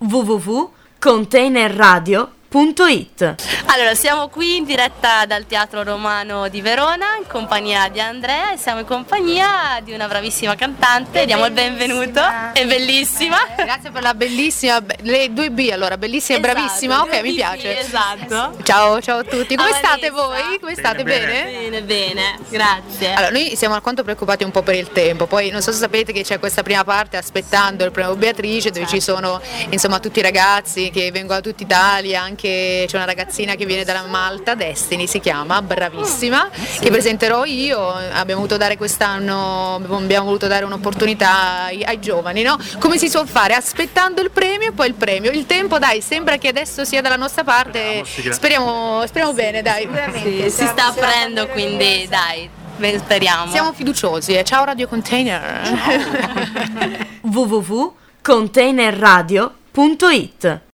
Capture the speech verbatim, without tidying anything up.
w w w punto containerradio punto it. Allora, siamo qui in diretta dal Teatro Romano di Verona in compagnia di Andrea e siamo in compagnia di una bravissima cantante. Diamo il benvenuto. È bellissima. Eh, grazie per la bellissima, le due B allora, bellissima Esatto, e bravissima. Ok, mi B, piace. Esatto. Ciao, ciao a tutti. Come Ah, state Vanessa. voi? Come state? Bene? Bene, bene, grazie. Allora, noi siamo alquanto preoccupati un po' per il tempo, poi non so se sapete che c'è questa prima parte aspettando il premio Beatrice dove ci sono insomma tutti i ragazzi che vengono da tutta Italia, anche c'è una ragazzina che viene dalla Malta, Destiny si chiama, bravissima, che presenterò io. Abbiamo voluto dare quest'anno, abbiamo voluto dare un'opportunità ai, ai giovani, no? Come si suol fare? Aspettando il premio e poi il premio. Il tempo, dai, sembra che adesso sia dalla nostra parte, speriamo, speriamo bene, dai. Sì, si sta aprendo, quindi dai, ben speriamo. Siamo fiduciosi, eh. Ciao Radio Container. w w w punto containerradio punto it